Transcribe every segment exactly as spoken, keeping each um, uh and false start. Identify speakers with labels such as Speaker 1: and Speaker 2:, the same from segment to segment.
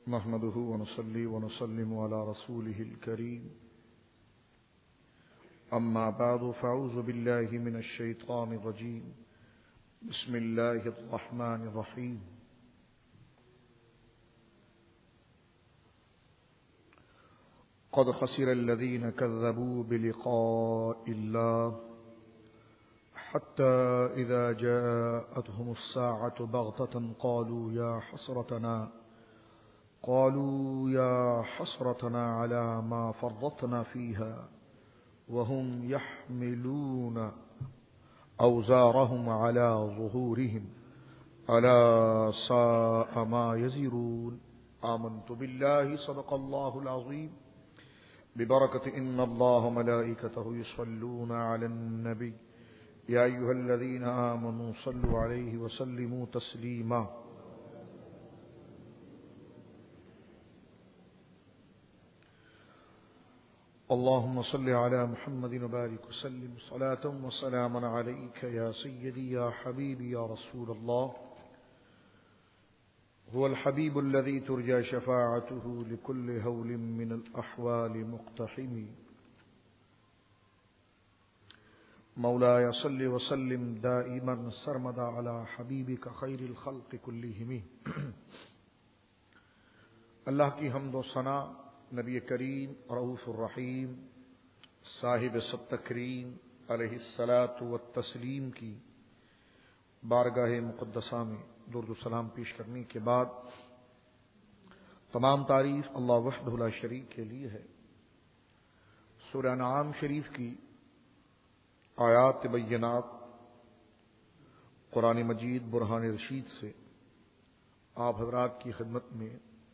Speaker 1: نحمده ونصلي ونسلم على رسوله الكريم أما بعد فأعوذ بالله من الشيطان الرجيم بسم الله الرحمن الرحيم قد خسر الذين كذبوا بلقاء الله حتى إذا جاءتهم الساعة بغتة قالوا يا حسرتنا قالوا يا حسرتنا على ما فرطنا فيها وهم يحملون أوزارهم على ظهورهم ألا ساء ما يزرون آمنت بالله صدق الله العظيم ببركة إن الله ملائكته يصلون على النبي يا أيها الذين آمنوا صلوا عليه وسلموا تسليما اللهم صل على محمد وبارك وسلم صلاة وسلاما عليك يا سيدي يا حبيبي يا رسول الله هو الحبيب الذي ترجى شفاعته لكل هول من الأحوال مقتحم مولاي صل وسلم دائما سرمدا على حبيبك خير الخلق كلهم اللہ کی حمد و ثنا نبی کریم رؤوف الرحیم صاحب سب تکریم علیہ الصلاۃ والتسلیم کی بارگاہ مقدسہ میں درود و سلام پیش کرنے کے بعد تمام تعریف اللہ وحدہ لا شریک کے لیے ہے۔ سورہ انعام شریف کی آیات بینات قرآن مجید برہان رشید سے آپ حضرات کی خدمت میں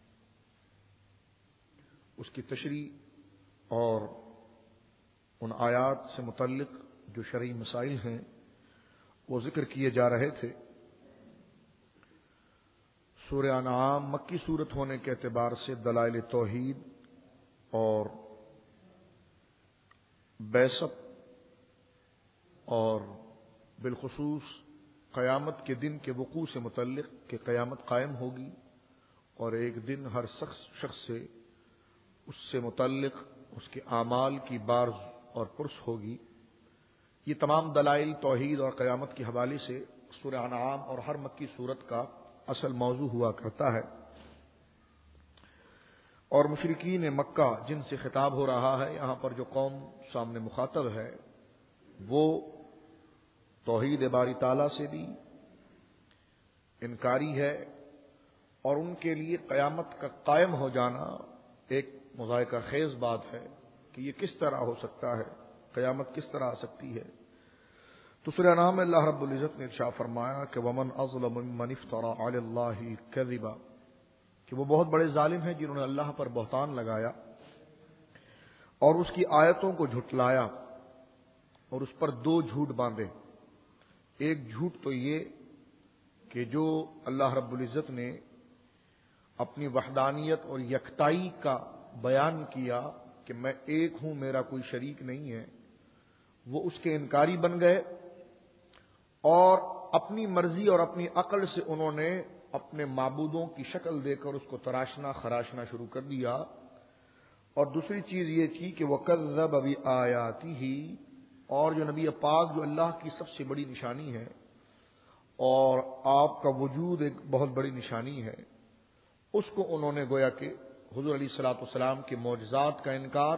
Speaker 1: اس کی تشریح اور ان آیات سے متعلق جو شرعی مسائل ہیں وہ ذکر کیے جا رہے تھے۔ سورہ انعام مکی صورت ہونے کے اعتبار سے دلائل توحید اور بعثت اور بالخصوص قیامت کے دن کے وقوع سے متعلق کہ قیامت قائم ہوگی اور ایک دن ہر شخص شخص سے اس سے متعلق اس کے اعمال کی بارز اور پرس ہوگی، یہ تمام دلائل توحید اور قیامت کے حوالے سے سورہ انعام اور ہر مکی صورت کا اصل موضوع ہوا کرتا ہے۔ اور مشرکین مکہ جن سے خطاب ہو رہا ہے، یہاں پر جو قوم سامنے مخاطب ہے وہ توحید باری تعالیٰ سے بھی انکاری ہے، اور ان کے لیے قیامت کا قائم ہو جانا ایک مضائقہ خیز بات ہے کہ یہ کس طرح ہو سکتا ہے، قیامت کس طرح آ سکتی ہے۔ تو سورہ انعام میں اللہ رب العزت نے ارشاد فرمایا کہ ومن اظلم ممن افترى علی اللہ کذبا، کہ وہ بہت بڑے ظالم ہیں جنہوں نے اللہ پر بہتان لگایا اور اس کی آیتوں کو جھٹلایا اور اس پر دو جھوٹ باندھے۔ ایک جھوٹ تو یہ کہ جو اللہ رب العزت نے اپنی وحدانیت اور یکتائی کا بیان کیا کہ میں ایک ہوں، میرا کوئی شریک نہیں ہے، وہ اس کے انکاری بن گئے اور اپنی مرضی اور اپنی عقل سے انہوں نے اپنے معبودوں کی شکل دے کر اس کو تراشنا خراشنا شروع کر دیا۔ اور دوسری چیز یہ تھی کہ وَكَذَّبَ بِآيَاتِهِ، اور جو نبی پاک جو اللہ کی سب سے بڑی نشانی ہے اور آپ کا وجود ایک بہت بڑی نشانی ہے، اس کو انہوں نے گویا کہ حضور علیہ الصلوۃ والسلام کے معجزات کا انکار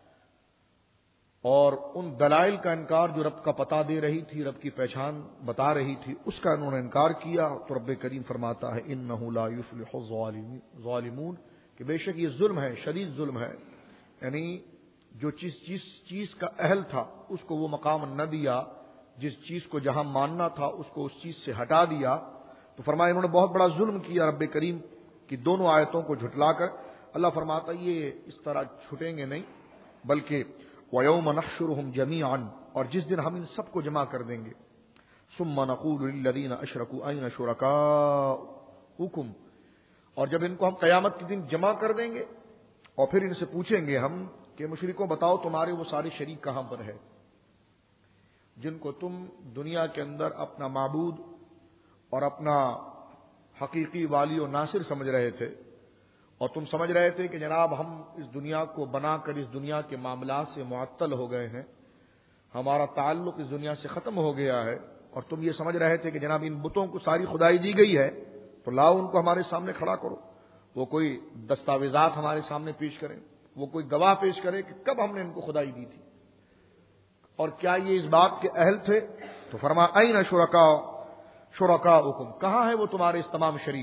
Speaker 1: اور ان دلائل کا انکار جو رب کا پتہ دے رہی تھی، رب کی پہچان بتا رہی تھی، اس کا انہوں نے انکار کیا۔ تو رب کریم فرماتا ہے انہ لا یفلح الظالمون، کہ بے شک یہ ظلم ہے، شدید ظلم ہے، یعنی جو چیز چیز چیز کا اہل تھا اس کو وہ مقام نہ دیا، جس چیز کو جہاں ماننا تھا اس کو اس چیز سے ہٹا دیا، تو فرمایا انہوں نے بہت بڑا ظلم کیا رب کریم کی دونوں آیتوں کو جھٹلا کر۔ اللہ فرماتا یہ اس طرح چھٹیں گے نہیں، بلکہ وَيَوْمَ نَحْشُرُهُمْ جَمِيعًا، اور جس دن ہم ان سب کو جمع کر دیں گے، ثُمَّ نَقُولُ لِلَّذِينَ أَشْرَكُوا أَيْنَ شُرَكَاؤُكُمْ، اور جب ان کو ہم قیامت کے دن جمع کر دیں گے اور پھر ان سے پوچھیں گے ہم کہ مشرکوں بتاؤ تمہارے وہ سارے شریک کہاں پر ہے جن کو تم دنیا کے اندر اپنا معبود اور اپنا حقیقی والی و ناصر سمجھ رہے تھے، اور تم سمجھ رہے تھے کہ جناب ہم اس دنیا کو بنا کر اس دنیا کے معاملات سے معطل ہو گئے ہیں، ہمارا تعلق اس دنیا سے ختم ہو گیا ہے، اور تم یہ سمجھ رہے تھے کہ جناب ان بتوں کو ساری خدائی دی گئی ہے تو لاؤ ان کو ہمارے سامنے کھڑا کرو، وہ کوئی دستاویزات ہمارے سامنے پیش کریں، وہ کوئی گواہ پیش کرے کہ کب ہم نے ان کو خدائی دی تھی، اور کیا یہ اس بات کے اہل تھے؟ تو فرما این شرکاء شرکاؤکم، کہاں ہے وہ تمہارے اس تمام شریک،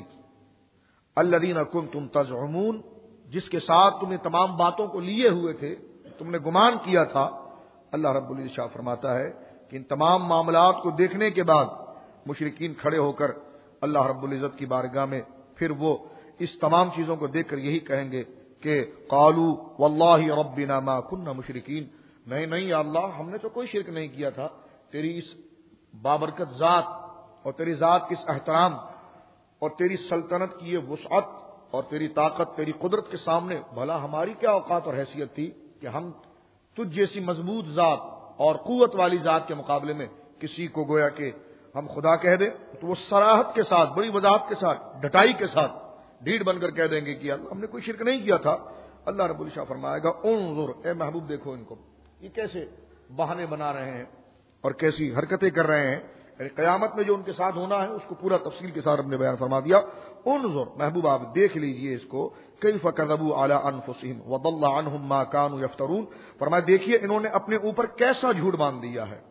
Speaker 1: الذین کنتم تزعمون، جس کے ساتھ تم نے تمام باتوں کو لیے ہوئے تھے، تم نے گمان کیا تھا۔ اللہ رب العزت فرماتا ہے کہ ان تمام معاملات کو دیکھنے کے بعد مشرکین کھڑے ہو کر اللہ رب العزت کی بارگاہ میں پھر وہ اس تمام چیزوں کو دیکھ کر یہی کہیں گے کہ قالوا واللہ ربنا ما كنا مشرکین، نہیں نہیں یا اللہ ہم نے تو کوئی شرک نہیں کیا تھا، تیری اس بابرکت ذات اور تیری ذات کے اس احترام اور تیری سلطنت کی یہ وسعت اور تیری طاقت تیری قدرت کے سامنے بھلا ہماری کیا اوقات اور حیثیت تھی کہ ہم تجھ جیسی مضبوط ذات اور قوت والی ذات کے مقابلے میں کسی کو گویا کہ ہم خدا کہہ دیں تو وہ صراحت کے ساتھ بڑی وضاحت کے ساتھ ڈٹائی کے ساتھ ڈھیٹ بن کر کہہ دیں گے کہ اللہ ہم نے کوئی شرک نہیں کیا تھا۔ اللہ رب العزت فرمائے گا انظر، اے محبوب دیکھو ان کو، یہ کیسے بہانے بنا رہے ہیں اور کیسی حرکتیں کر رہے ہیں، یعنی قیامت میں جو ان کے ساتھ ہونا ہے اس کو پورا تفصیل کے ساتھ اپنے بیان فرما دیا۔ انظر محبوب آپ دیکھ لیجئے اس کو، کیف کذبوا علی انفسہم وضل عنہم ما كانوا یفترون، فرمایا دیکھیے انہوں نے اپنے اوپر کیسا جھوٹ باندھ دیا ہے،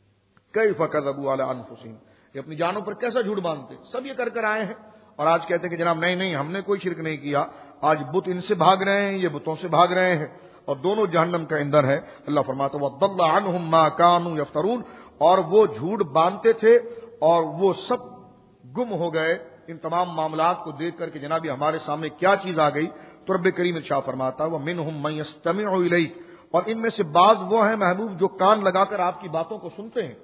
Speaker 1: کیف کذبوا علی انفسہم، یہ اپنی جانوں پر کیسا جھوٹ باندھتے، سب یہ کر کر آئے ہیں اور آج کہتے ہیں کہ جناب نہیں نہیں ہم نے کوئی شرک نہیں کیا، آج بت ان سے بھاگ رہے ہیں، یہ بتوں سے بھاگ رہے ہیں اور دونوں جہنم کا ایندھن ہے۔ اللہ فرماتا ہے وضل عنہم ما كانوا یفترون، اور وہ جھوٹ باندھتے تھے اور وہ سب گم ہو گئے ان تمام معاملات کو دیکھ کر کہ جناب یہ ہمارے سامنے کیا چیز آ گئی۔ تو رب کریم ارشاد فرماتا ہے وَمِنْهُمْ مَن يَسْتَمِعُ إِلَيْكَ، اور ان میں سے بعض وہ ہیں محبوب جو کان لگا کر آپ کی باتوں کو سنتے ہیں۔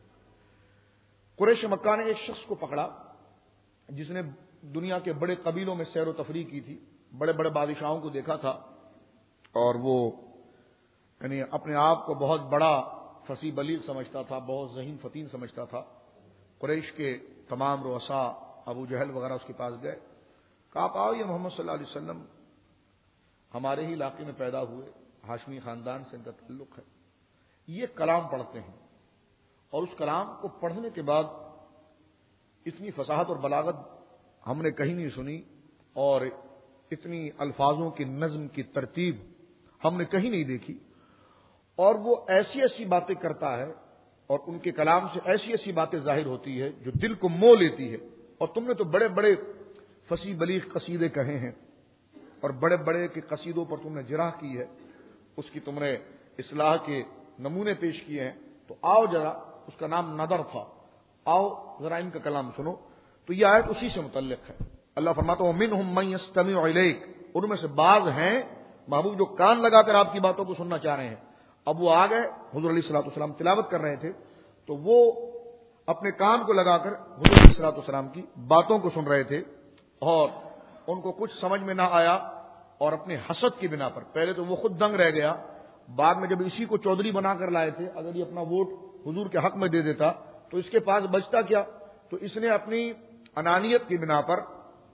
Speaker 1: قریش مکہ نے ایک شخص کو پکڑا جس نے دنیا کے بڑے قبیلوں میں سیر و تفریح کی تھی، بڑے بڑے بادشاہوں کو دیکھا تھا اور وہ یعنی اپنے آپ کو بہت بڑا فصیح بلیغ سمجھتا تھا، بہت ذہین فتین سمجھتا تھا۔ قریش کے تمام رؤساء ابو جہل وغیرہ اس کے پاس گئے، کہا آپ آؤ، یہ محمد صلی اللہ علیہ وسلم ہمارے ہی علاقے میں پیدا ہوئے، ہاشمی خاندان سے ان کا تعلق ہے، یہ کلام پڑھتے ہیں اور اس کلام کو پڑھنے کے بعد اتنی فصاحت اور بلاغت ہم نے کہیں نہیں سنی اور اتنی الفاظوں کی نظم کی ترتیب ہم نے کہیں نہیں دیکھی، اور وہ ایسی ایسی باتیں کرتا ہے اور ان کے کلام سے ایسی ایسی باتیں ظاہر ہوتی ہے جو دل کو مو لیتی ہے، اور تم نے تو بڑے بڑے فصیح بلیغ قصیدے کہے ہیں اور بڑے بڑے کے قصیدوں پر تم نے جرح کی ہے، اس کی تم نے اصلاح کے نمونے پیش کیے ہیں، تو آؤ ذرا، اس کا نام نظر تھا، آؤ ذرا ان کا کلام سنو۔ تو یہ آیت اسی سے متعلق ہے۔ اللہ فرماتا ہے وَمِنْهُمْ مَن يَسْتَمِعُ إِلَيْكَ، ان میں سے بعض ہیں محبوب جو کان لگا کر آپ کی باتوں کو سننا چاہ رہے ہیں۔ اب وہ آ گئے، حضور علیہ الصلوۃ والسلام تلاوت کر رہے تھے تو وہ اپنے کان کو لگا کر حضور علیہ الصلوۃ والسلام کی باتوں کو سن رہے تھے اور ان کو کچھ سمجھ میں نہ آیا، اور اپنے حسد کی بنا پر پہلے تو وہ خود دنگ رہ گیا، بعد میں جب اسی کو چودھری بنا کر لائے تھے، اگر یہ اپنا ووٹ حضور کے حق میں دے دیتا تو اس کے پاس بچتا کیا، تو اس نے اپنی انانیت کی بنا پر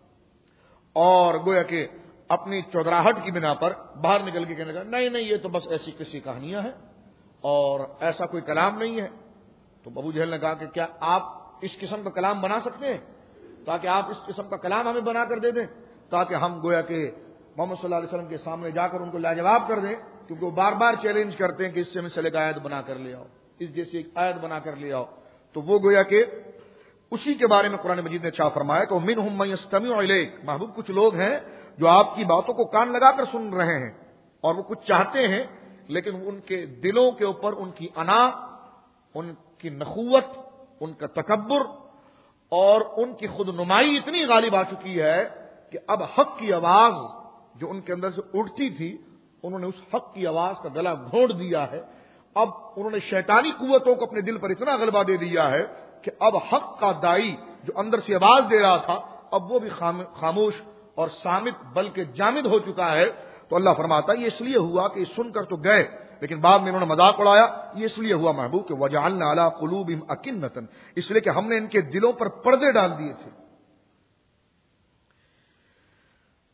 Speaker 1: اور گویا کہ اپنی چودراہٹ کی بنا پر باہر نکل کے کہنے لگا نہیں نہیں یہ تو بس ایسی کسی کہانیاں ہیں اور ایسا کوئی کلام نہیں ہے۔ تو ابو جہل نے کہا کہ کیا آپ اس قسم کا کلام بنا سکتے ہیں، تاکہ آپ اس قسم کا کلام ہمیں بنا کر دے دیں تاکہ ہم گویا کہ محمد صلی اللہ علیہ وسلم کے سامنے جا کر ان کو لاجواب کر دیں، کیونکہ وہ بار بار چیلنج کرتے ہیں کہ اس سے مثل ایک آیت بنا کر لے آؤ، اس جیسی ایک آیت بنا کر لے آؤ۔ تو وہ گویا کہ اسی کے بارے میں قرآن مجید نے اچھا فرمایا کہ وَمِنْهُمْ مَن يَسْتَمِعُ إِلَيْكَ، محبوب کچھ لوگ ہیں جو آپ کی باتوں کو کان لگا کر سن رہے ہیں اور وہ کچھ چاہتے ہیں، لیکن ان کے دلوں کے اوپر ان کی انا، ان کی نخوت، ان کا تکبر اور ان کی خود نمائی اتنی غالب آ چکی ہے کہ اب حق کی آواز جو ان کے اندر سے اٹھتی تھی انہوں نے اس حق کی آواز کا گلا گھونٹ دیا ہے۔ اب انہوں نے شیطانی قوتوں کو اپنے دل پر اتنا غلبہ دے دیا ہے کہ اب حق کا دائی جو اندر سے آواز دے رہا تھا اب وہ بھی خاموش اور صامت بلکہ جامد ہو چکا ہے۔ تو اللہ فرماتا ہے یہ اس لیے ہوا کہ سن کر تو گئے لیکن بعد میں انہوں نے مذاق اڑایا، یہ اس لیے ہوا محبوب کہ وَجَعَلْنَا عَلَىٰ قُلُوبِهِمْ أَكِنَّةً، اس لیے کہ ہم نے ان کے دلوں پر پردے ڈال دیے تھے۔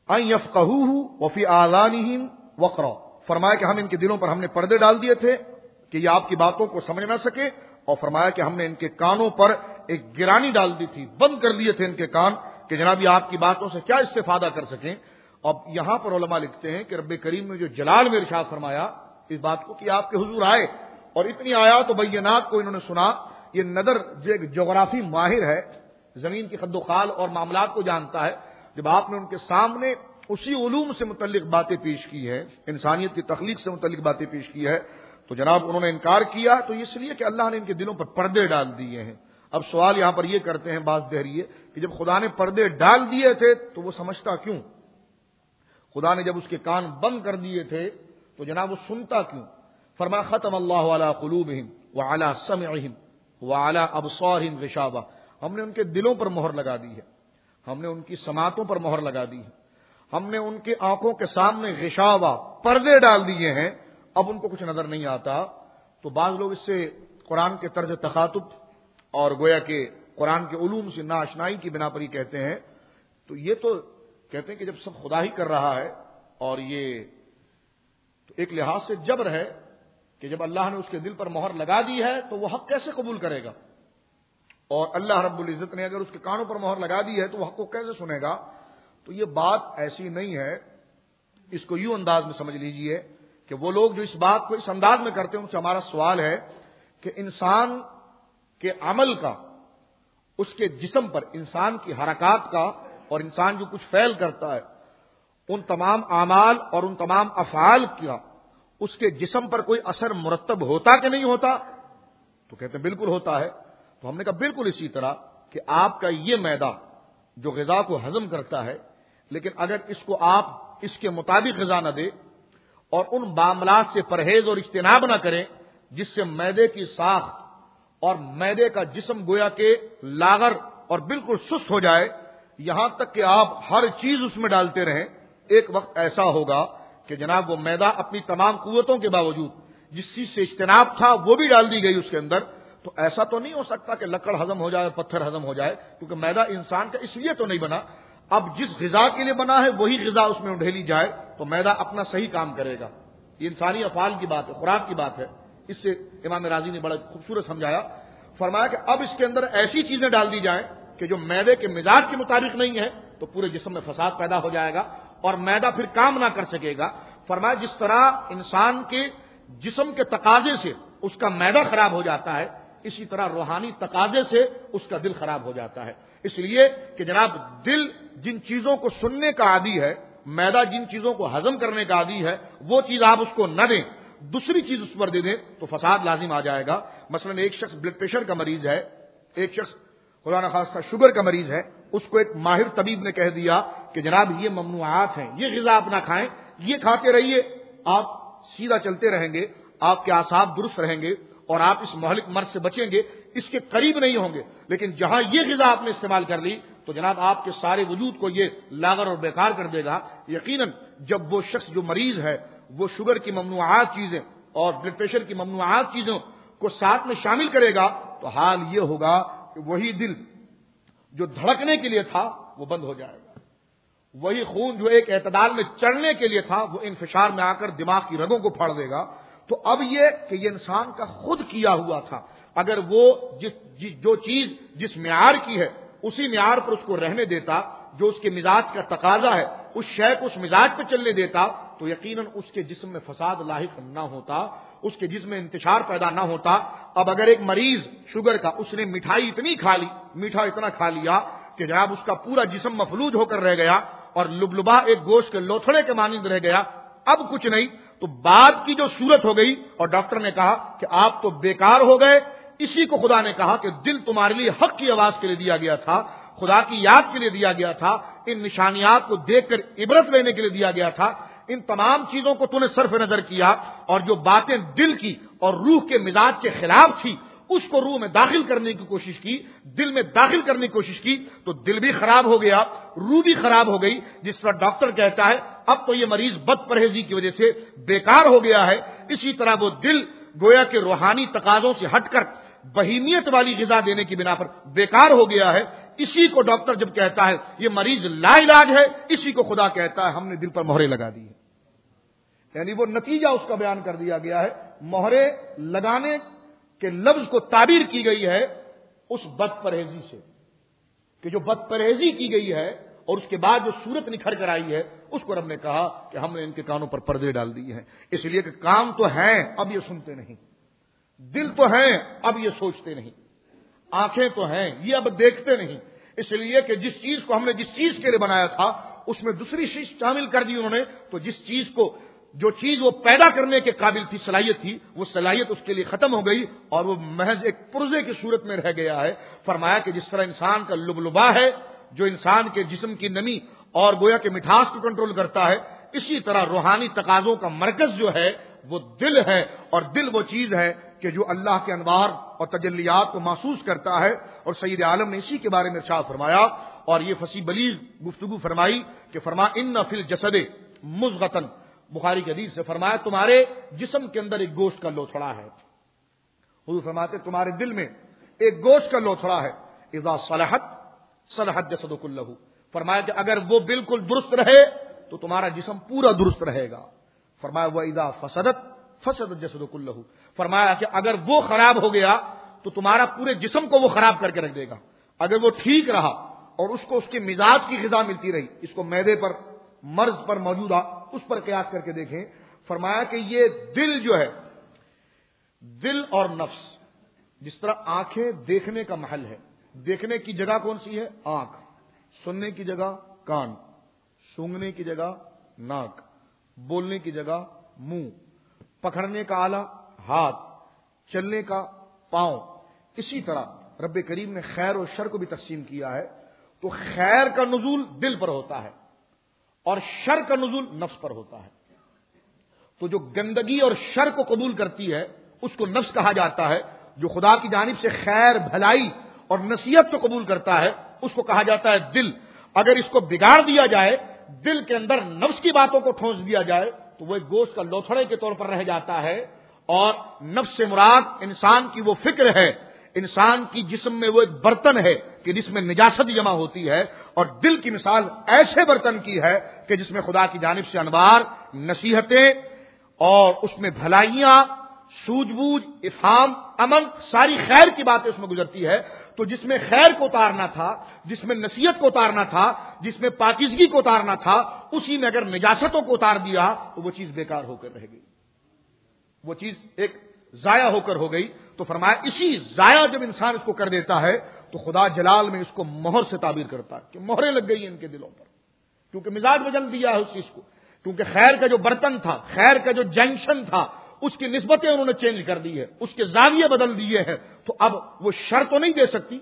Speaker 1: ان یفقہوہ وفی آذانہم وقرا، فرمایا کہ ہم ان کے دلوں پر ہم نے پردے ڈال دیے تھے کہ یہ آپ کی باتوں کو سمجھ نہ سکے، اور فرمایا کہ ہم نے ان کے کانوں پر ایک گرانی ڈال دی تھی، بند کر دیے تھے ان کے کان کہ جناب یہ آپ کی باتوں سے کیا استفادہ کر سکیں۔ اب یہاں پر علماء لکھتے ہیں کہ رب کریم نے جو جلال میں ارشاد فرمایا اس بات کو کہ آپ کے حضور آئے اور اتنی آیات و بینات کو انہوں نے سنا، یہ نظر جو ایک جغرافی ماہر ہے، زمین کی خد و خال اور معاملات کو جانتا ہے، جب آپ نے ان کے سامنے اسی علوم سے متعلق باتیں پیش کی ہے، انسانیت کی تخلیق سے متعلق باتیں پیش کی ہے، تو جناب انہوں نے انکار کیا، تو اس لیے کہ اللہ نے ان کے دلوں پر پردے ڈال دیے ہیں۔ اب سوال یہاں پر یہ کرتے ہیں بعض دہریے کہ جب خدا نے پردے ڈال دیے تھے تو وہ سمجھتا کیوں؟ خدا نے جب اس کے کان بند کر دیے تھے تو جناب وہ سنتا کیوں؟ فرمایا ختم اللہ علی قلوبہم وعلی سمعہم وعلی ابصارہم غشاوہ، ہم نے ان کے دلوں پر مہر لگا دی ہے، ہم نے ان کی سماعتوں پر مہر لگا دی ہے، ہم نے ان کے آنکھوں کے سامنے غشاوہ پردے ڈال دیے ہیں، اب ان کو کچھ نظر نہیں آتا۔ تو بعض لوگ اس سے قرآن کے طرز تخاطب اور گویا کہ قرآن کے علوم سے ناآشنائی کی بنا پر ہی کہتے ہیں، تو یہ تو کہتے ہیں کہ جب سب خدا ہی کر رہا ہے اور یہ تو ایک لحاظ سے جبر ہے کہ جب اللہ نے اس کے دل پر مہر لگا دی ہے تو وہ حق کیسے قبول کرے گا، اور اللہ رب العزت نے اگر اس کے کانوں پر مہر لگا دی ہے تو وہ حق کو کیسے سنے گا؟ تو یہ بات ایسی نہیں ہے، اس کو یوں انداز میں سمجھ لیجئے کہ وہ لوگ جو اس بات کو اس انداز میں کرتے ہیں ان سے ہمارا سوال ہے کہ انسان کے عمل کا، اس کے جسم پر، انسان کی حرکات کا، اور انسان جو کچھ فعل کرتا ہے ان تمام اعمال اور ان تمام افعال کا اس کے جسم پر کوئی اثر مرتب ہوتا کہ نہیں ہوتا؟ تو کہتے ہیں بالکل ہوتا ہے۔ تو ہم نے کہا بالکل اسی طرح کہ آپ کا یہ معدہ جو غذا کو ہضم کرتا ہے، لیکن اگر اس کو آپ اس کے مطابق غذا نہ دے اور ان معاملات سے پرہیز اور اجتناب نہ کریں جس سے معدے کی ساخت اور معدے کا جسم گویا کہ لاغر اور بالکل سست ہو جائے، یہاں تک کہ آپ ہر چیز اس میں ڈالتے رہیں، ایک وقت ایسا ہوگا کہ جناب وہ معدہ اپنی تمام قوتوں کے باوجود جس چیز سے اجتناب تھا وہ بھی ڈال دی گئی اس کے اندر، تو ایسا تو نہیں ہو سکتا کہ لکڑ ہضم ہو جائے، پتھر ہضم ہو جائے، کیونکہ معدہ انسان کا اس لیے تو نہیں بنا۔ اب جس غذا کے لیے بنا ہے وہی غذا اس میں ڈھیلی جائے تو معدہ اپنا صحیح کام کرے گا۔ یہ انسانی افعال کی بات ہے، خوراک کی بات ہے۔ اس سے امام راضی نے بڑا خوبصورت سمجھایا، فرمایا کہ اب اس کے اندر ایسی چیزیں ڈال دی جائیں کہ جو معدے کے مزاج کے مطابق نہیں ہے تو پورے جسم میں فساد پیدا ہو جائے گا اور معدہ پھر کام نہ کر سکے گا۔ فرمایا جس طرح انسان کے جسم کے تقاضے سے اس کا معدہ خراب ہو جاتا ہے، اسی طرح روحانی تقاضے سے اس کا دل خراب ہو جاتا ہے۔ اس لیے کہ جناب دل جن چیزوں کو سننے کا عادی ہے، معدہ جن چیزوں کو ہضم کرنے کا عادی ہے، وہ چیز آپ اس کو نہ دیں، دوسری چیز اس پر دے دیں تو فساد لازم آ جائے گا۔ مثلا ایک شخص بلڈ پریشر کا مریض ہے، ایک شخص خدا نخواستہ شوگر کا مریض ہے، اس کو ایک ماہر طبیب نے کہہ دیا کہ جناب یہ ممنوعات ہیں، یہ غذا آپ نہ کھائیں، یہ کھاتے رہیے، آپ سیدھا چلتے رہیں گے، آپ کے اعصاب درست رہیں گے اور آپ اس مہلک مرض سے بچیں گے، اس کے قریب نہیں ہوں گے۔ لیکن جہاں یہ غذا آپ نے استعمال کر لی تو جناب آپ کے سارے وجود کو یہ لاغر اور بیکار کر دے گا۔ یقیناً جب وہ شخص جو مریض ہے وہ شوگر کی ممنوعات چیزیں اور بلڈ پریشر کی ممنوعات چیزوں کو ساتھ میں شامل کرے گا تو حال یہ ہوگا کہ وہی دل جو دھڑکنے کے لیے تھا وہ بند ہو جائے گا، وہی خون جو ایک اعتدال میں چڑھنے کے لیے تھا وہ انفشار میں آ کر دماغ کی رگوں کو پھاڑ دے گا۔ تو اب یہ کہ یہ انسان کا خود کیا ہوا تھا، اگر وہ جس جو چیز جس معیار کی ہے اسی معیار پر اس کو رہنے دیتا، جو اس کے مزاج کا تقاضا ہے اس شے کو اس مزاج پہ چلنے دیتا، تو یقیناً اس کے جسم میں فساد لاحق نہ ہوتا، اس کے جسم میں انتشار پیدا نہ ہوتا۔ اب اگر ایک مریض شوگر کا اس نے مٹھائی اتنی کھا لی، میٹھا اتنا کھا لیا کہ جناب اس کا پورا جسم مفلوج ہو کر رہ گیا اور لبلبا ایک گوشت کے لوتھڑے کے مانند رہ گیا، اب کچھ نہیں، تو بعد کی جو صورت ہو گئی اور ڈاکٹر نے کہا کہ آپ تو بیکار ہو گئے، اسی کو خدا نے کہا کہ دل تمہارے لیے حق کی آواز کے لیے دیا گیا تھا، خدا کی یاد کے لیے دیا گیا تھا، ان نشانیات کو دیکھ کر عبرت لینے کے لیے دیا گیا تھا، ان تمام چیزوں کو تو نے صرف نظر کیا اور جو باتیں دل کی اور روح کے مزاج کے خلاف تھی اس کو روح میں داخل کرنے کی کوشش کی، دل میں داخل کرنے کی کوشش کی، تو دل بھی خراب ہو گیا، روح بھی خراب ہو گئی۔ جس طرح ڈاکٹر کہتا ہے اب تو یہ مریض بد پرہیزی کی وجہ سے بیکار ہو گیا ہے، اسی طرح وہ دل گویا کہ روحانی تقاضوں سے ہٹ کر بہیمیت والی غذا دینے کی بنا پر بیکار ہو گیا ہے۔ اسی کو ڈاکٹر جب کہتا ہے یہ مریض لا علاج ہے، اسی کو خدا کہتا ہے ہم نے دل پر مہرے لگا دی ہے. یعنی وہ نتیجہ اس کا بیان کر دیا گیا ہے. مہرے لگانے کے لفظ کو تعبیر کی گئی ہے اس بد پرہیزی سے کہ جو بد پرہیزی کی گئی ہے اور اس کے بعد جو صورت نکھر کر آئی ہے اس کو رب نے کہا کہ ہم نے ان کے کانوں پر پردے ڈال دیے ہیں. اس لیے کہ کان تو ہیں اب یہ سنتے نہیں، دل تو ہیں اب یہ سوچتے نہیں، آنکھیں تو ہیں یہ اب دیکھتے نہیں. اس لیے کہ جس چیز کو ہم نے جس چیز کے لیے بنایا تھا اس میں دوسری چیز شامل کر دی انہوں نے، تو جس چیز کو جو چیز وہ پیدا کرنے کے قابل تھی، صلاحیت تھی، وہ صلاحیت اس کے لیے ختم ہو گئی اور وہ محض ایک پرزے کی صورت میں رہ گیا ہے. فرمایا کہ جس طرح انسان کا لبلبا ہے جو انسان کے جسم کی نمی اور گویا کے مٹھاس کو کنٹرول کرتا ہے، اسی طرح روحانی تقاضوں کا مرکز جو ہے وہ دل ہے، اور دل وہ چیز ہے کہ جو اللہ کے انوار اور تجلیات کو محسوس کرتا ہے. اور سید عالم نے اسی کے بارے میں ارشاد فرمایا اور یہ فصیح بلیغ گفتگو فرمائی کہ فرما ان فی الجسد مضغۃ، بخاری کی حدیث سے فرمایا تمہارے جسم کے اندر ایک گوشت کا لوتھڑا ہے. حضور فرماتے تمہارے دل میں ایک گوشت کا لوتھڑا ہے، اذا صلحت صلحت جسد کلہ. فرمایا کہ اگر وہ بالکل درست رہے تو تمہارا جسم پورا درست رہے گا. فرمایا وہ اذا فسدت فسد جسد کلہ. فرمایا کہ اگر وہ خراب ہو گیا تو تمہارا پورے جسم کو وہ خراب کر کے رکھ دے گا. اگر وہ ٹھیک رہا اور اس کو اس کے مزاج کی غذا ملتی رہی، اس کو معدے پر مرض پر موجودہ اس پر قیاس کر کے دیکھیں. فرمایا کہ یہ دل جو ہے، دل اور نفس، جس طرح آنکھیں دیکھنے کا محل ہے، دیکھنے کی جگہ کون سی ہے؟ آنکھ. سننے کی جگہ کان، سونگنے کی جگہ ناک، بولنے کی جگہ منہ، پکڑنے کا آلہ ہاتھ، چلنے کا پاؤں. اسی طرح رب کریم نے خیر اور شر کو بھی تقسیم کیا ہے. تو خیر کا نزول دل پر ہوتا ہے اور شر کا نزول نفس پر ہوتا ہے. تو جو گندگی اور شر کو قبول کرتی ہے اس کو نفس کہا جاتا ہے. جو خدا کی جانب سے خیر، بھلائی اور نصیحت کو قبول کرتا ہے اس کو کہا جاتا ہے دل. اگر اس کو بگاڑ دیا جائے، دل کے اندر نفس کی باتوں کو ٹھونس دیا جائے تو وہ ایک گوشت کا لوتھڑے کے طور پر رہ جاتا ہے. اور نفس سے مراد انسان کی وہ فکر ہے، انسان کی جسم میں وہ ایک برتن ہے کہ جس میں نجاست جمع ہوتی ہے. اور دل کی مثال ایسے برتن کی ہے کہ جس میں خدا کی جانب سے انوار، نصیحتیں اور اس میں بھلائیاں، سوجھ بوجھ، افہام، امن، ساری خیر کی باتیں اس میں گزرتی ہے. تو جس میں خیر کو اتارنا تھا، جس میں نصیحت کو اتارنا تھا، جس میں پاکیزگی کو اتارنا تھا، اسی میں اگر نجاستوں کو اتار دیا تو وہ چیز بیکار ہو کر رہ گئی، وہ چیز ایک ضائع ہو کر ہو گئی. تو فرمایا اسی ضائع جب انسان اس کو کر دیتا ہے تو خدا جلال میں اس کو مہر سے تعبیر کرتا ہے کہ مہریں لگ گئی ان کے دلوں پر، کیونکہ مزاج بدل دیا ہے اس چیز کو. کیونکہ خیر کا جو برتن تھا، خیر کا جو جنکشن تھا، اس کی نسبتیں انہوں نے چینج کر دی ہے، اس کے زاویے بدل دیے ہیں. تو اب وہ شر تو نہیں دے سکتی،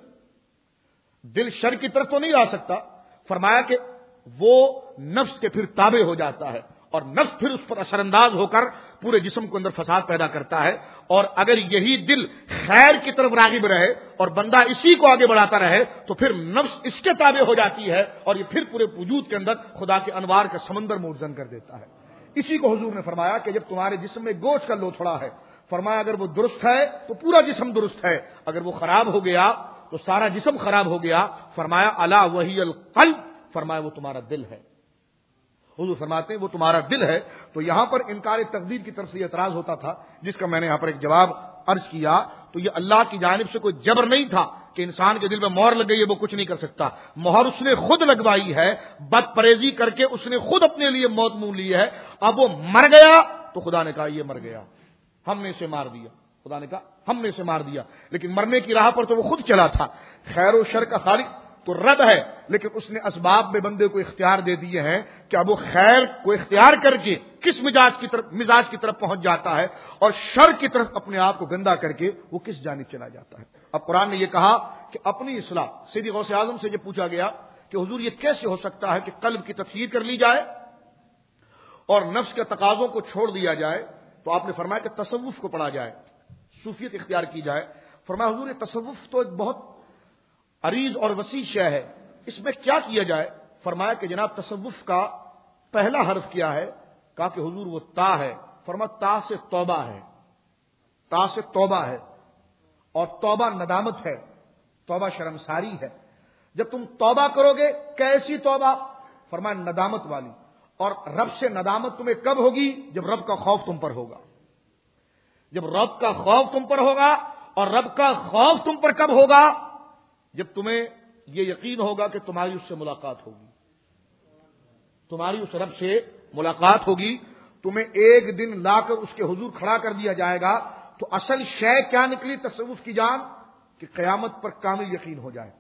Speaker 1: دل شر کی طرف تو نہیں آ سکتا. فرمایا کہ وہ نفس کے پھر تابع ہو جاتا ہے اور نفس پھر اس پر اثر انداز ہو کر پورے جسم کو اندر فساد پیدا کرتا ہے. اور اگر یہی دل خیر کی طرف راغب رہے اور بندہ اسی کو آگے بڑھاتا رہے تو پھر نفس اس کے تابع ہو جاتی ہے اور یہ پھر پورے وجود کے اندر خدا کے انوار کا سمندر موزن کر دیتا ہے. اسی کو حضور نے فرمایا کہ جب تمہارے جسم میں گوشت کا لوتھڑا ہے، فرمایا اگر وہ درست ہے تو پورا جسم درست ہے، اگر وہ خراب ہو گیا تو سارا جسم خراب ہو گیا. فرمایا الا وہی القلب، فرمایا وہ تمہارا دل ہے. حضور فرماتے ہیں وہ تمہارا دل ہے. تو یہاں پر انکار تقدیر کی طرف سے یہ اعتراض ہوتا تھا جس کا میں نے یہاں پر ایک جواب عرض کیا. تو یہ اللہ کی جانب سے کوئی جبر نہیں تھا کہ انسان کے دل میں مہر لگ گئی ہے وہ کچھ نہیں کر سکتا. مہر اس نے خود لگوائی ہے، بد پرہیزی کر کے اس نے خود اپنے لیے موت مول لی ہے. اب وہ مر گیا تو خدا نے کہا یہ مر گیا، ہم نے اسے مار دیا. خدا نے کہا ہم نے اسے مار دیا، لیکن مرنے کی راہ پر تو وہ خود چلا تھا. خیر و شر کا خالق تو رب ہے، لیکن اس نے اسباب میں بندے کو اختیار دے دیے ہیں کہ اب وہ خیر کو اختیار کر کے کس مزاج کی طرف مزاج کی طرف پہنچ جاتا ہے اور شر کی طرف اپنے آپ کو گندا کر کے وہ کس جانب چلا جاتا ہے. اب قرآن نے یہ کہا کہ اپنی اصلاح. سیدی غوث اعظم سے یہ پوچھا گیا کہ حضور یہ کیسے ہو سکتا ہے کہ قلب کی تطہیر کر لی جائے اور نفس کے تقاضوں کو چھوڑ دیا جائے؟ تو آپ نے فرمایا کہ تصوف کو پڑھا جائے، صوفیت اختیار کی جائے. فرمایا حضور یہ تصوف تو ایک بہت عریض اور وسیع شے ہے، اس میں کیا کیا جائے؟ فرمایا کہ جناب تصوف کا پہلا حرف کیا ہے؟ کہا کہ حضور وہ تا ہے. فرمایا تا سے توبہ ہے، تا سے توبہ ہے، اور توبہ ندامت ہے، توبہ شرمساری ہے. جب تم توبہ کرو گے کیسی توبہ؟ فرمایا ندامت والی. اور رب سے ندامت تمہیں کب ہوگی؟ جب رب کا خوف تم پر ہوگا. جب رب کا خوف تم پر ہوگا. اور رب کا خوف تم پر کب ہوگا؟ جب تمہیں یہ یقین ہوگا کہ تمہاری اس سے ملاقات ہوگی. تمہاری اس رب سے ملاقات ہوگی. تمہیں ایک دن لا کر اس کے حضور کھڑا کر دیا جائے گا. تو اصل شے کیا نکلی تصوف کی جان؟ کہ قیامت پر کامل یقین ہو جائے.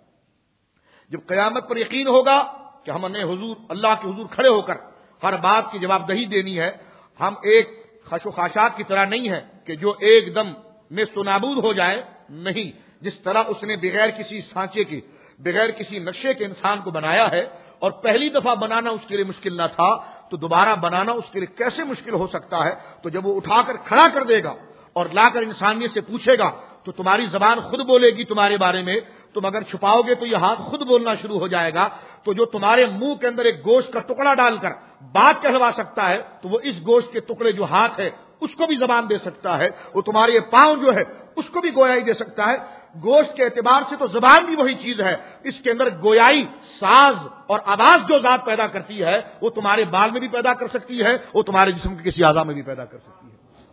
Speaker 1: جب قیامت پر یقین ہوگا کہ ہم نے حضور اللہ کے حضور کھڑے ہو کر ہر بات کی جواب دہی دینی ہے. ہم ایک خش و خاشاک کی طرح نہیں ہے کہ جو ایک دم نیست و نابود ہو جائے. نہیں، جس طرح اس نے بغیر کسی سانچے کے بغیر کسی نقشے کے انسان کو بنایا ہے اور پہلی دفعہ بنانا اس کے لیے مشکل نہ تھا تو دوبارہ بنانا اس کے لیے کیسے مشکل ہو سکتا ہے؟ تو جب وہ اٹھا کر کھڑا کر دے گا اور لا کر انسانیت سے پوچھے گا تو تمہاری زبان خود بولے گی تمہارے بارے میں. تم اگر چھپاؤ گے تو یہ ہاتھ خود بولنا شروع ہو جائے گا. تو جو تمہارے منہ کے اندر ایک گوشت کا ٹکڑا ڈال کر بات کہلوا سکتا ہے تو وہ اس گوشت کے ٹکڑے جو ہاتھ ہے اس کو بھی زبان دے سکتا ہے. وہ تمہارے یہ پاؤں جو ہے اس کو بھی گویائی دے سکتا ہے. گوشت کے اعتبار سے تو زبان بھی وہی چیز ہے. اس کے اندر گویائی، ساز اور آواز جو ذات پیدا کرتی ہے وہ تمہارے بال میں بھی پیدا کر سکتی ہے، وہ تمہارے جسم کے کسی اعضاء میں بھی پیدا کر سکتی ہے.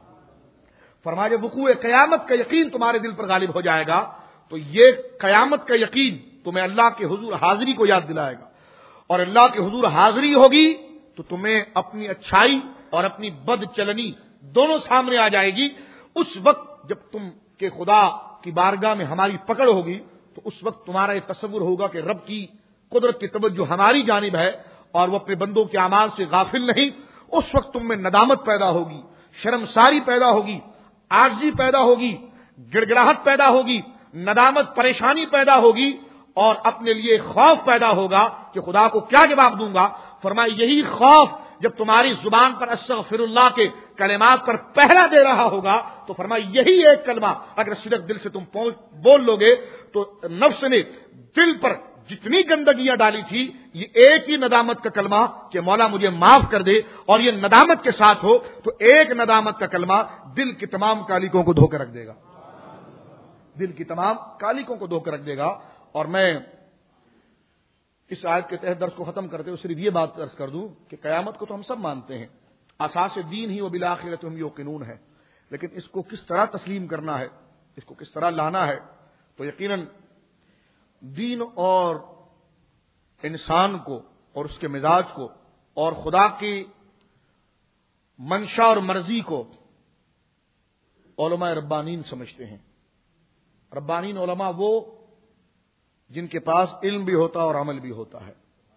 Speaker 1: فرمایا جب وقوع قیامت کا یقین تمہارے دل پر غالب ہو جائے گا تو یہ قیامت کا یقین تمہیں اللہ کے حضور حاضری کو یاد دلائے گا. اور اللہ کے حضور حاضری ہوگی تو تمہیں اپنی اچھائی اور اپنی بد چلنی دونوں سامنے آ جائے گی. اس وقت جب تم کے خدا کی بارگاہ میں ہماری پکڑ ہوگی تو اس وقت تمہارا یہ تصور ہوگا کہ رب کی قدرت کی توجہ ہماری جانب ہے اور وہ اپنے بندوں کے اعمال سے غافل نہیں. اس وقت تم میں ندامت پیدا ہوگی، شرمساری پیدا ہوگی، عاجزی پیدا ہوگی، گڑگڑاہٹ پیدا ہوگی، ندامت پریشانی پیدا ہوگی اور اپنے لیے خوف پیدا ہوگا کہ خدا کو کیا جواب دوں گا. فرمایا یہی خوف جب تمہاری زبان پر استغفر اللہ کے کلمات پر پہلا دے رہا ہوگا تو فرمایا یہی ایک کلمہ اگر صدق دل سے تم بول لو گے تو نفس نے دل پر جتنی گندگیاں ڈالی تھی یہ ایک ہی ندامت کا کلمہ کہ مولا مجھے معاف کر دے اور یہ ندامت کے ساتھ ہو تو ایک ندامت کا کلمہ دل کی تمام کالیکوں کو دھو کر رکھ دے گا. دل کی تمام کالیکوں کو دھو کر رکھ دے گا. اور میں اس آیت کے تحت درس کو ختم کرتے ہوئے صرف یہ بات عرض کر دوں کہ قیامت کو تو ہم سب مانتے ہیں، اساس دین ہی و بالآخرۃ ہم یوقنون ہے، لیکن اس کو کس طرح تسلیم کرنا ہے، اس کو کس طرح لانا ہے. تو یقیناً دین اور انسان کو اور اس کے مزاج کو اور خدا کی منشا اور مرضی کو علماء ربانین سمجھتے ہیں. ربانین علماء وہ جن کے پاس علم بھی ہوتا اور عمل بھی ہوتا ہے،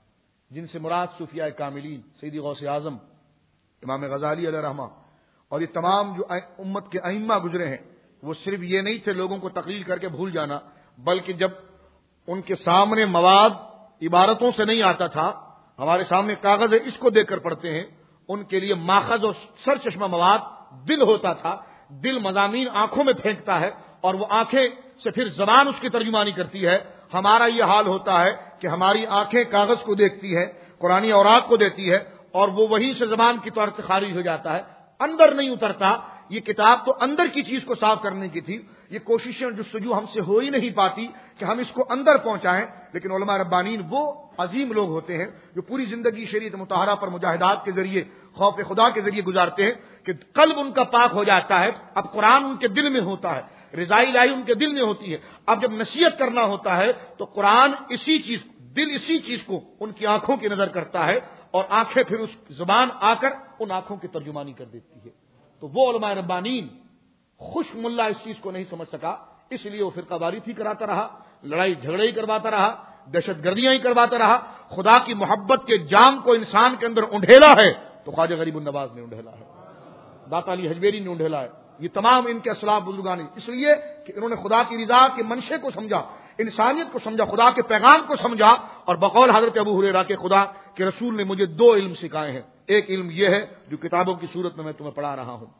Speaker 1: جن سے مراد صوفیاء کاملین، سیدی غوث اعظم، امام غزالی علیہ رحمہ اور یہ تمام جو امت کے ائمہ گزرے ہیں وہ صرف یہ نہیں تھے لوگوں کو تقریر کر کے بھول جانا، بلکہ جب ان کے سامنے مواد عبارتوں سے نہیں آتا تھا، ہمارے سامنے کاغذ ہے اس کو دیکھ کر پڑھتے ہیں، ان کے لیے ماخذ اور سر چشمہ مواد دل ہوتا تھا. دل مضامین آنکھوں میں پھینکتا ہے اور وہ آنکھیں سے پھر زبان اس کی ترجمانی کرتی ہے. ہمارا یہ حال ہوتا ہے کہ ہماری آنکھیں کاغذ کو دیکھتی ہیں، قرآنی اوراق کو دیتی ہے اور وہ وہیں سے زبان کی طور سے خارج ہو جاتا ہے، اندر نہیں اترتا. یہ کتاب تو اندر کی چیز کو صاف کرنے کی تھی، یہ کوششیں جستجو ہم سے ہو ہی نہیں پاتی کہ ہم اس کو اندر پہنچائیں. لیکن علماء ربانین وہ عظیم لوگ ہوتے ہیں جو پوری زندگی شریعت مطہرہ پر مجاہدات کے ذریعے، خوف خدا کے ذریعے گزارتے ہیں کہ قلب ان کا پاک ہو جاتا ہے. اب قرآن ان کے دل میں ہوتا ہے، رضائی الہی ان کے دل میں ہوتی ہے. اب جب نصیحت کرنا ہوتا ہے تو قرآن اسی چیز، دل اسی چیز کو ان کی آنکھوں کی نظر کرتا ہے اور آنکھیں پھر اس زبان آ کر ان آنکھوں کی ترجمانی کر دیتی ہے. تو وہ علماء ربانین خوش ملا اس چیز کو نہیں سمجھ سکا، اس لیے وہ فرقہ واریت ہی کراتا رہا، لڑائی جھگڑے ہی کرواتا رہا، دہشت گردیاں ہی کرواتا رہا. خدا کی محبت کے جام کو انسان کے اندر انڈھیلا ہے تو خواجہ غریب النواز نے انڈھیلا ہے، داتا علی حجویری نے انڈھیلا ہے. یہ تمام ان کے اسلاف بزرگان، اس لیے کہ انہوں نے خدا کی رضا کے منشے کو سمجھا، انسانیت کو سمجھا، خدا کے پیغام کو سمجھا. اور بقول حضرت ابو ہریرہ کے خدا کے رسول نے مجھے دو علم سکھائے ہیں. ایک علم یہ ہے جو کتابوں کی صورت میں میں تمہیں پڑھا رہا ہوں،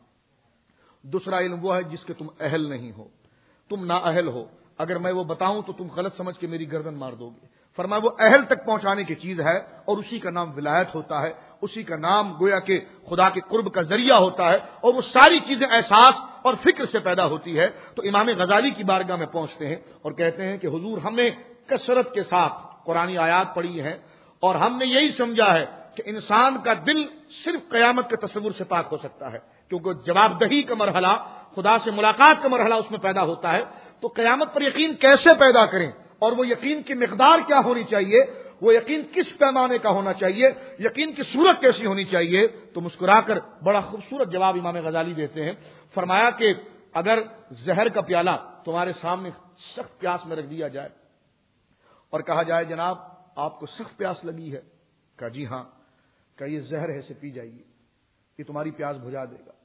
Speaker 1: دوسرا علم وہ ہے جس کے تم اہل نہیں ہو، تم نا اہل ہو. اگر میں وہ بتاؤں تو تم غلط سمجھ کے میری گردن مار دو گے. فرمایا وہ اہل تک پہنچانے کی چیز ہے اور اسی کا نام ولایت ہوتا ہے، اسی کا نام گویا کہ خدا کے قرب کا ذریعہ ہوتا ہے اور وہ ساری چیزیں احساس اور فکر سے پیدا ہوتی ہے. تو امام غزالی کی بارگاہ میں پہنچتے ہیں اور کہتے ہیں کہ حضور ہمیں کثرت کے ساتھ قرآنی آیات پڑھی ہیں اور ہم نے یہی سمجھا ہے کہ انسان کا دل صرف قیامت کے تصور سے پاک ہو سکتا ہے، کیونکہ جواب دہی کا مرحلہ، خدا سے ملاقات کا مرحلہ اس میں پیدا ہوتا ہے. تو قیامت پر یقین کیسے پیدا کریں، اور وہ یقین کی مقدار کیا ہونی چاہیے، وہ یقین کس پیمانے کا ہونا چاہیے، یقین کی صورت کیسی ہونی چاہیے؟ تو مسکرا کر بڑا خوبصورت جواب امام غزالی دیتے ہیں. فرمایا کہ اگر زہر کا پیالہ تمہارے سامنے سخت پیاس میں رکھ دیا جائے اور کہا جائے جناب آپ کو سخت پیاس لگی ہے، کہا جی ہاں، کہا یہ زہر ہے، اسے پی جائیے، یہ تمہاری پیاس بجھا دے گا.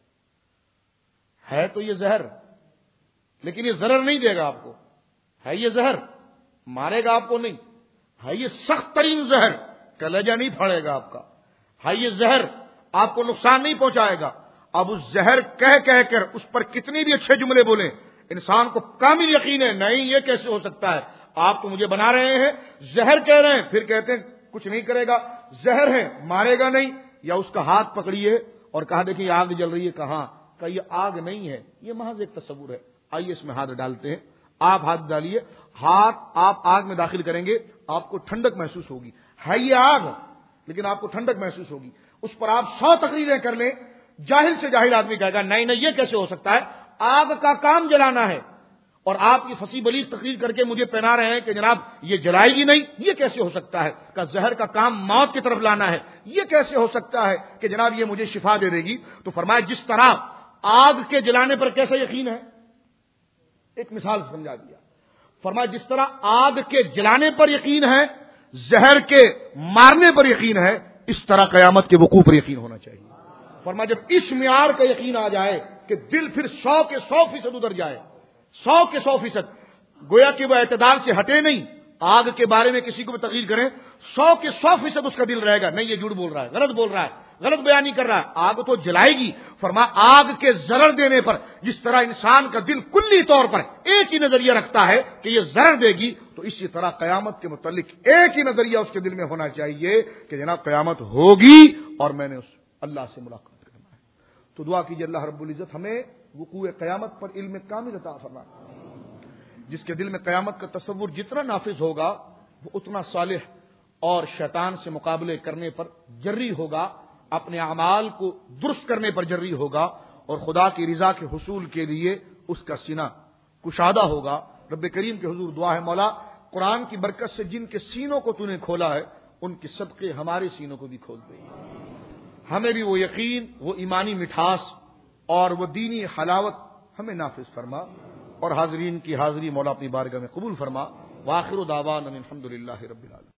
Speaker 1: ہے تو یہ زہر، لیکن یہ ضرر نہیں دے گا آپ کو. ہے یہ زہر، مارے گا آپ کو نہیں. ہے یہ سخت ترین زہر، کلیجہ نہیں پھاڑے گا آپ کا. ہے یہ زہر، آپ کو نقصان نہیں پہنچائے گا. اب اس زہر کہہ کہہ کر اس پر کتنی بھی اچھے جملے بولیں، انسان کو کامل یقین ہے نہیں یہ کیسے ہو سکتا ہے، آپ تو مجھے بنا رہے ہیں، زہر کہہ رہے ہیں، پھر کہتے ہیں کچھ نہیں کرے گا، زہر ہے مارے گا نہیں. یا اس کا ہاتھ پکڑیے اور کہا دیکھیں آگ جل رہی ہے، کہاں، کہ یہ آگ نہیں ہے، یہ محض ایک تصور ہے. آئیے اس میں ہاتھ ڈالتے ہیں. آپ ہاتھ ڈالیے، ہاتھ آپ آگ میں داخل کریں گے، آپ کو ٹھنڈک محسوس ہوگی. ہے یہ آگ، لیکن آپ کو ٹھنڈک محسوس ہوگی. اس پر آپ سو تقریریں کر لیں، جاہل سے جاہل آدمی کہے گا نہیں نہیں یہ کیسے ہو سکتا ہے، آگ کا کام جلانا ہے، اور آپ کی فصیح بلیغ تقریر کر کے مجھے پہنا رہے ہیں کہ جناب یہ جلائے گی نہیں، یہ کیسے ہو سکتا ہے. کہ زہر کا کام موت کی طرف لانا ہے، یہ کیسے ہو سکتا ہے کہ جناب یہ مجھے شفا دے دے گی. تو فرمایا جس طرح آگ کے جلانے پر کیسا یقین ہے، ایک مثال سمجھا دیا. فرمایا جس طرح آگ کے جلانے پر یقین ہے، زہر کے مارنے پر یقین ہے، اس طرح قیامت کے وقوع پر یقین ہونا چاہیے. فرمایا جب اس معیار کا یقین آ جائے کہ دل پھر سو کے سو فیصد ادھر جائے، سو کے سو فیصد، گویا کہ وہ اعتدال سے ہٹے نہیں. آگ کے بارے میں کسی کو بھی تقریر کریں، سو کے سو فیصد اس کا دل رہے گا نہیں یہ جھوٹ بول رہا ہے، غلط بول رہا ہے، غلط بیان نہیں کر رہا ہے. آگ تو جلائے گی. فرما آگ کے ضرر دینے پر جس طرح انسان کا دل کلی طور پر ایک ہی نظریہ رکھتا ہے کہ یہ ضرر دے گی، تو اسی طرح قیامت کے متعلق ایک ہی نظریہ اس کے دل میں ہونا چاہیے کہ جناب قیامت ہوگی اور میں نے اس اللہ سے ملاقات کرنا ہے. تو دعا کیجیے اللہ رب العزت ہمیں وقوع قیامت پر علم کامل عطا فرمائے. جس کے دل میں قیامت کا تصور جتنا نافذ ہوگا وہ اتنا صالح اور شیطان سے مقابلے کرنے پر جری ہوگا، اپنے اعمال کو درست کرنے پر جری ہوگا، اور خدا کی رضا کے حصول کے لیے اس کا سینہ کشادہ ہوگا. رب کریم کے حضور دعا ہے مولا قرآن کی برکت سے جن کے سینوں کو تو نے کھولا ہے ان کے صدقے ہمارے سینوں کو بھی کھول دے. ہمیں بھی وہ یقین، وہ ایمانی مٹھاس اور وہ دینی حلاوت ہمیں نافذ فرما، اور حاضرین کی حاضری مولا اپنی بارگاہ میں قبول فرما. وآخر دعوانا الحمد للہ رب العالمین.